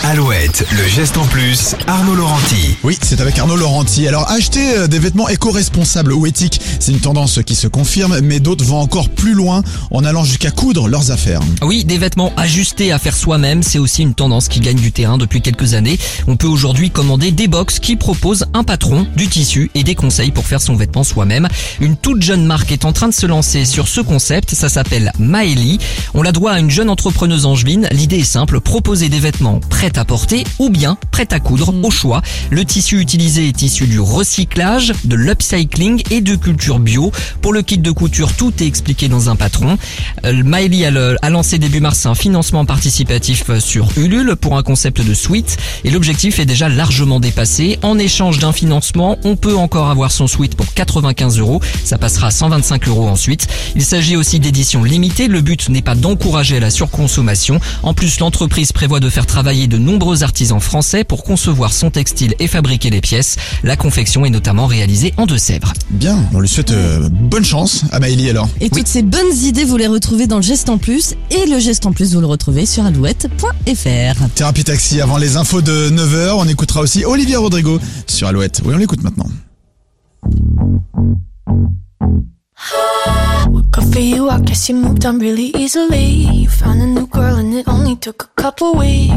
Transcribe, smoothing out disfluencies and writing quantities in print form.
Alouette, le geste en plus, Arnaud Laurenti. Oui, c'est avec Arnaud Laurenti. Alors, acheter des vêtements éco-responsables ou éthiques, c'est une tendance qui se confirme, mais d'autres vont encore plus loin en allant jusqu'à coudre leurs affaires. Oui, des vêtements ajustés à faire soi-même, c'est aussi une tendance qui gagne du terrain depuis quelques années. On peut aujourd'hui commander des box qui proposent un patron, du tissu et des conseils pour faire son vêtement soi-même. Une toute jeune marque est en train de se lancer sur ce concept, ça s'appelle Maëlie. On la doit à une jeune entrepreneuse angevine. L'idée est simple, proposer des vêtements prêts à porter ou bien prêts à coudre au choix. Le tissu utilisé est issu du recyclage, de l'upcycling et de culture bio. Pour le kit de couture, tout est expliqué dans un patron. Maëlie a lancé début mars un financement participatif sur Ulule pour un concept de suite et l'objectif est déjà largement dépassé. En échange d'un financement, on peut encore avoir son suite pour 95 €. Ça passera à 125 € ensuite. Il s'agit aussi d'éditions limitées. Le but n'est pas d'encourager la surconsommation. En plus, l'entreprise prévoit de faire travailler de nombreux artisans français pour concevoir son textile et fabriquer les pièces. La confection est notamment réalisée en Deux-Sèvres. Bien, on lui souhaite bonne chance à Maëlie alors. Et toutes ces bonnes idées, vous les retrouvez dans le Geste en Plus. Et le Geste en Plus, vous le retrouvez sur alouette.fr. Thérapie Taxi avant les infos de 9h. On écoutera aussi Olivia Rodrigo sur Alouette. Oui, on l'écoute maintenant. Good for you, I guess you moved on really easily. You found a new girl and it only took a couple weeks.